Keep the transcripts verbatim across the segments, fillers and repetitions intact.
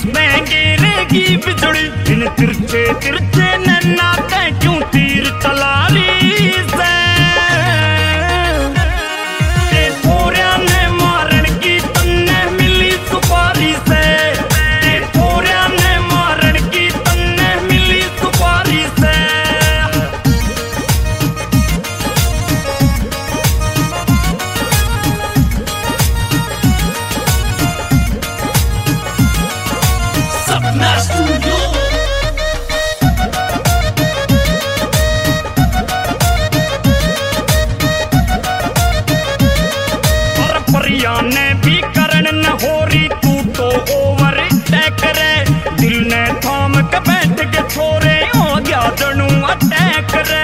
में गिरेगी बिजली, इन तिरछे तिरछे नैना ते क्यों तीर चला रही से। ते थोड़िया ने मारन की तन्ने मिली सुपारी से, ते थोड़िया ने मारन की तन्ने मिली सुपारी से। Sapna Studio. और परिया ने भी करण न हो रही, तू तो ओवर टैक रे, दिल ने थाम के बैठ के छोरे हो गया जणू अटैक रे।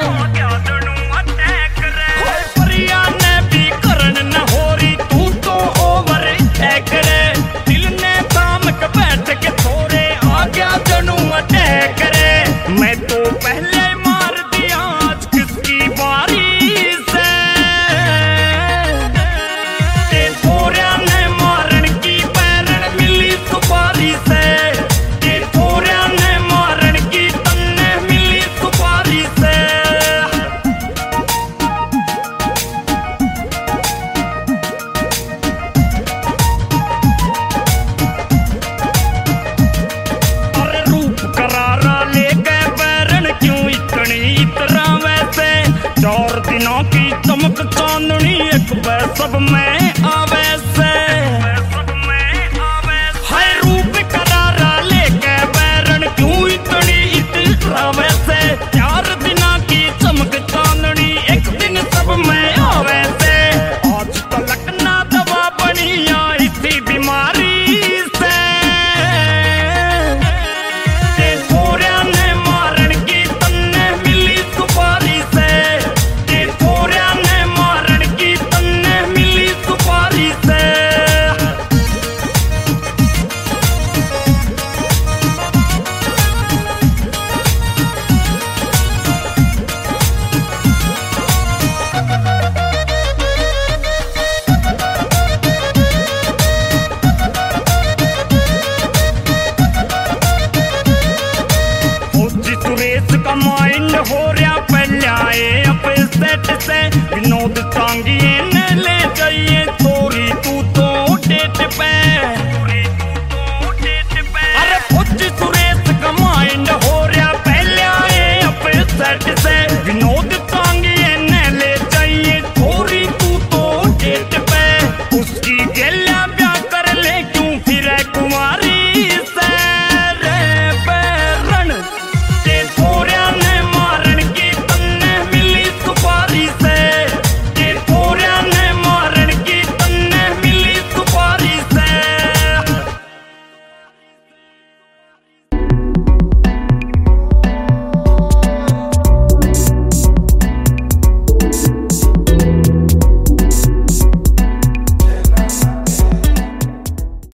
ओए परिया ने भी करण न हो रही, तू तो ओवर टैक रे, दिल ने थाम के बैठ के छोरे आ गया जणू अटैक रे। मैं तो पहले मार दिया, आज किसकी बारी से। ते थोड़िया ने मारन की पैरन मिली सुपारी से, ते थोड़िया ने मारन की तन्ने मिली सुपारी से। अरे रूप करारा ले गए बैरन, क्यों इतनी इतरा वैसे। चार दिनों की चमक चांदनी, एक सब में आवे से। हाय रूप करारा ले गए बैरन, क्यों इतनी इतरा वैसे। चार दिनों की चमक चांदनी, एक दिन सब में आवे से। आज तलक ना दवा बनी इसी बीमारी से। ते थोड़िया ने मारन की तन्ने मिली सुपारी से, ते थोड़िया ने मारन की तन्ने मिली सुपारी से। फौजी सुरेश का माइंड हो रहा पहले आए अपने सेट से, विनोद टांगिए